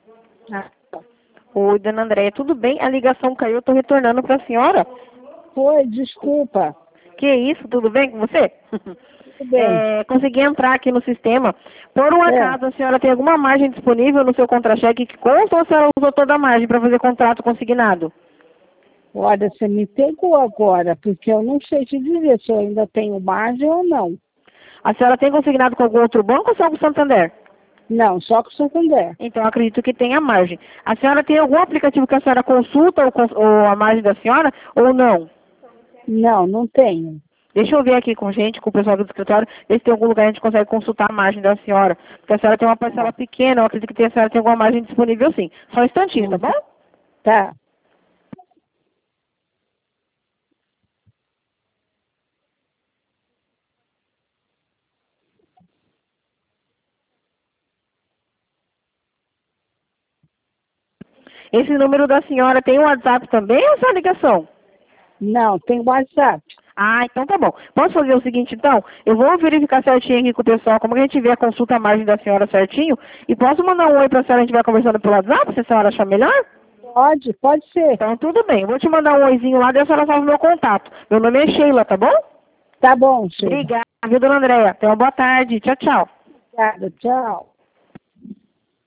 Ah, Oi, dona Andréia, tudo bem? A ligação caiu, eu estou retornando para a senhora. foi, desculpa. Que isso, tudo bem com você? Tudo bem. Consegui entrar aqui no sistema. Por um É, acaso, a senhora tem alguma margem disponível no seu contra-cheque que consta ou a senhora usou toda a margem para fazer contrato consignado? olha, você me pegou agora, porque eu não sei te dizer se eu ainda tenho margem ou não. A senhora tem consignado com algum outro banco ou só com o Santander? Não, só com o Santander. Então, acredito que tenha margem. A senhora tem algum aplicativo que a senhora consulta ou a margem da senhora ou não? Não, não tenho. Deixa eu ver aqui com gente, com o pessoal do escritório, ver se tem algum lugar que a gente consegue consultar a margem da senhora. Porque a senhora tem uma parcela pequena, eu acredito que a senhora tem alguma margem disponível sim. Só um instantinho, tá bom? Tá. Esse número da senhora tem o WhatsApp também ou só ligação? Não, tem WhatsApp. Ah, então tá bom. Posso fazer o seguinte, então? Eu vou verificar certinho aqui com o pessoal, como que a gente vê a consulta a margem da senhora certinho, e posso mandar um oi pra senhora, a gente vai conversando pelo WhatsApp, se a senhora achar melhor? Pode ser. Então tudo bem, eu vou te mandar um oizinho lá, daí a senhora salva o meu contato. Meu nome é Sheila, tá bom? Tá bom, Sheila. Obrigada, viu, dona Andréia? Tenha uma boa tarde. Tchau, tchau. Obrigada, tchau.